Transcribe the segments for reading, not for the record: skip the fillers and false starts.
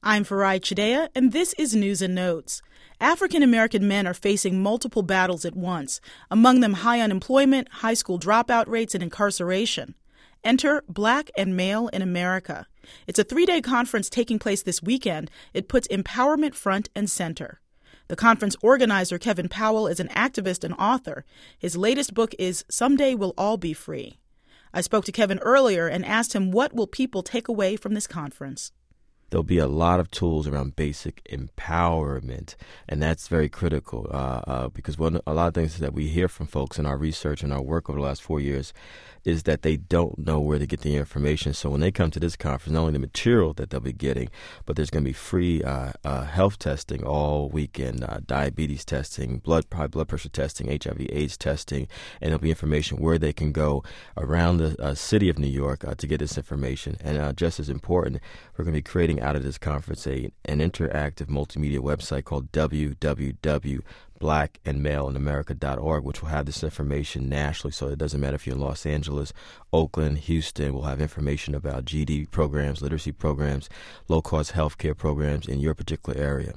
I'm Farai Chideya, and this is News and Notes. African American men are facing multiple battles at once, among them high unemployment, high school dropout rates, and incarceration. Enter Black and Male in America. It's a 3-day conference taking place this weekend. It puts empowerment front and center. The conference organizer, Kevin Powell, is an activist and author. His latest book is Someday We'll All Be Free. I spoke to Kevin earlier and asked him what will people take away from this conference. There'll be a lot of tools around basic empowerment, and that's very critical because a lot of things that we hear from folks in our research and our work over the last 4 years is that they don't know where to get the information. So when they come to this conference, not only the material that they'll be getting, but there's going to be free health testing all weekend, diabetes testing, high blood pressure testing, HIV/AIDS testing, and there'll be information where they can go around the city of New York to get this information. And just as important, we're going to be creating out of this conference an interactive multimedia website called www.blackandmaleinamerica.org, which will have this information nationally. So it doesn't matter if you're in Los Angeles, Oakland, Houston. We'll have information about GD programs, literacy programs, low-cost health care programs in your particular area.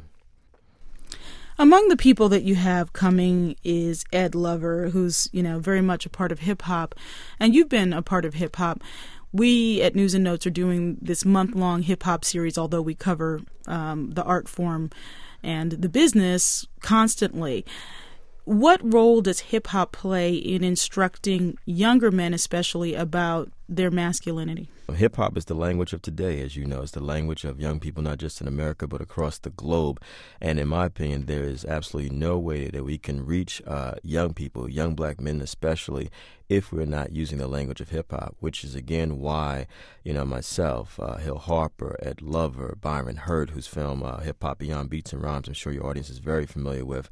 Among the people that you have coming is Ed Lover, who's, very much a part of hip-hop, and you've been a part of hip-hop. We at News and Notes are doing this month-long hip-hop series, although we cover the art form and the business constantly. What role does hip-hop play in instructing younger men, especially, about their masculinity? Hip-hop is the language of today, as you know. It's the language of young people, not just in America, but across the globe. And in my opinion, there is absolutely no way that we can reach young people, young black men especially, if we're not using the language of hip-hop, which is, again, why, myself, Hill Harper, Ed Lover, Byron Hurt, whose film Hip-Hop Beyond Beats and Rhymes, I'm sure your audience is very familiar with,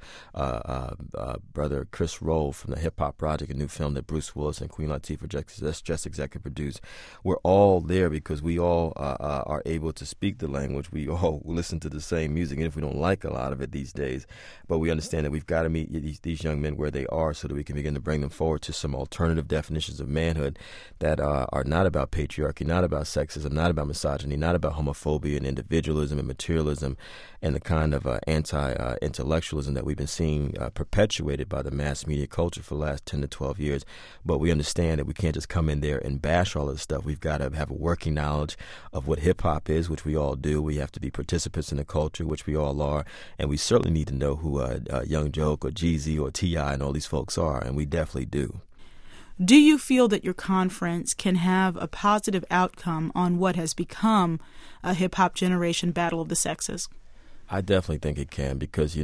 brother Chris Roll from the Hip-Hop Project, a new film that Bruce Willis and Queen Latifah just executive produced. We're all there because we all are able to speak the language. We all listen to the same music, and if we don't like a lot of it these days, but we understand that we've got to meet these young men where they are so that we can begin to bring them forward to some alternative definitions of manhood that are not about patriarchy, not about sexism, not about misogyny, not about homophobia and individualism and materialism and the kind of anti-intellectualism that we've been seeing perpetuated by the mass media culture for the last 10 to 12 years. But we understand that we can't just come in there and bash all of this stuff. We've got to have a working knowledge of what hip-hop is, which we all do. We have to be participants in the culture, which we all are. And we certainly need to know who Young Joke or Jeezy or T.I. and all these folks are, and we definitely do. Do you feel that your conference can have a positive outcome on what has become a hip-hop generation battle of the sexes? I definitely think it can because,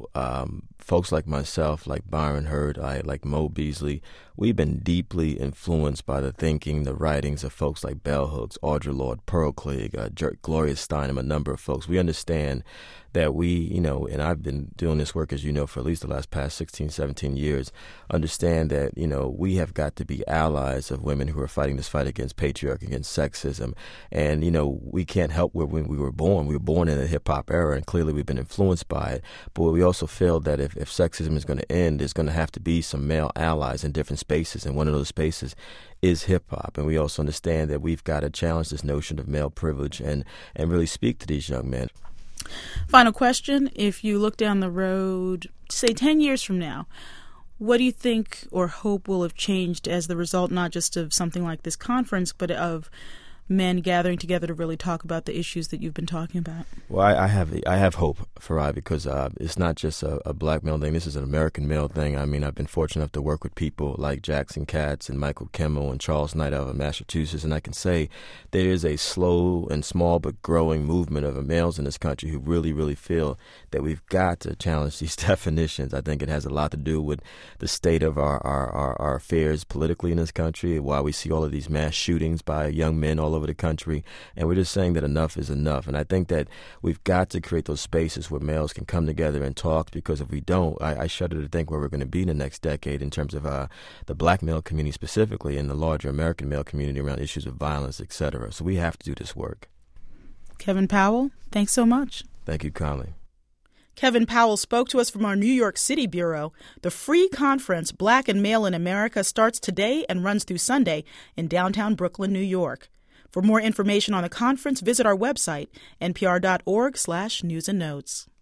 folks like myself, like Byron Hurt, like Mo Beasley, we've been deeply influenced by the thinking, the writings of folks like Bell Hooks, Audre Lorde, Pearl Cleage, Gloria Steinem, a number of folks. We understand that we, and I've been doing this work, as you know, for at least the past 16, 17 years, understand that, we have got to be allies of women who are fighting this fight against patriarchy, against sexism. And, we can't help where when we were born. We were born in a hip-hop era, and clearly we've been influenced by it. But we also feel that if sexism is going to end, there's going to have to be some male allies in different spaces, and one of those spaces is hip-hop. And we also understand that we've got to challenge this notion of male privilege and really speak to these young men. Final question. If you look down the road, say 10 years from now, what do you think or hope will have changed as the result not just of something like this conference, but of men gathering together to really talk about the issues that you've been talking about? Well, I have hope, Farai, because it's not just a black male thing. This is an American male thing. I mean, I've been fortunate enough to work with people like Jackson Katz and Michael Kimmel and Charles Knight out of Massachusetts, and I can say there is a slow and small but growing movement of males in this country who really, really feel that we've got to challenge these definitions. I think it has a lot to do with the state of our affairs politically in this country, why we see all of these mass shootings by young men all over the country, and we're just saying that enough is enough. And I think that we've got to create those spaces where males can come together and talk, because if we don't, I shudder to think where we're going to be in the next decade in terms of the black male community specifically and the larger American male community around issues of violence, etc. So we have to do this work. Kevin Powell, thanks so much. Thank you kindly. Kevin Powell spoke to us from our New York City bureau. The free conference, Black and Male in America, starts today and runs through Sunday in downtown Brooklyn, New York. For more information on the conference, visit our website, npr.org/news and notes.